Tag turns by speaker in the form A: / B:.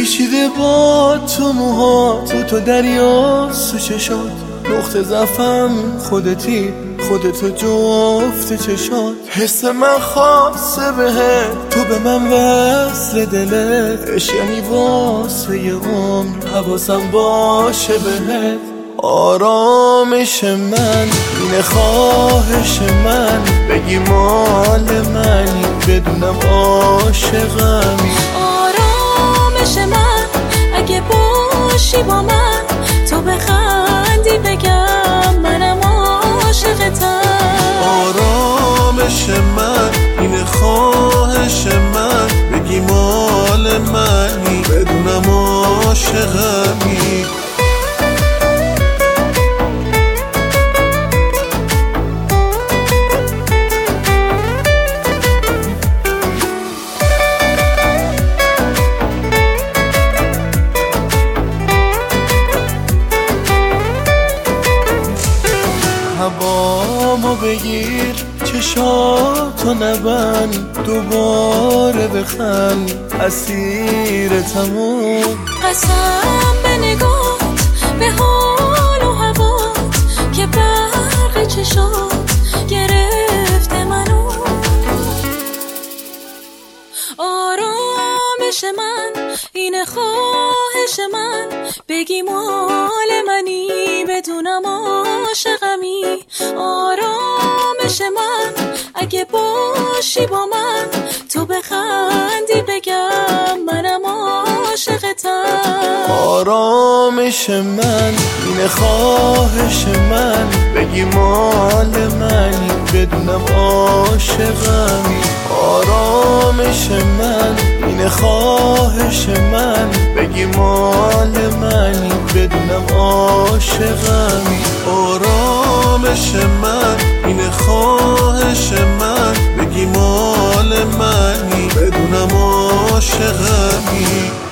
A: پیچیده با تو موها تو دریا تو چشات نقطه ضعفم خودتی خودتو جفت چشات حس من خاصه بهت تو به من وصل دلت عشق یعنی واسه یه عمر حواسم باشه بهت آرامش من اینه خواهش من بگی مال منی بدونم عاشقمی
B: آرامش من اگه باشی با من تو بخندی بگم منم عاشقتم
A: آرامش من اینه خواهش من بگی مال منی بدونم عاشقمی هوامو بگیر چشاتو نبند دوباره بخند اسیرتمو
B: قسم به نگات به حال و هوات که برق چشات گرفته منو آرامش من اینه خواهش من بگی مال منی بدونم عاشقمی آرامش من اگه باشی با من تو بخندی بگم منم عاشقتم
A: آرامش من اینه خواهش من بگی مال منی بدونم عاشقمی آرامش من اینه خواهش من بگی مال منی بدونم عاشقمی آرامش من اینه خواهش من بگی مال منی بدونم عاشقمی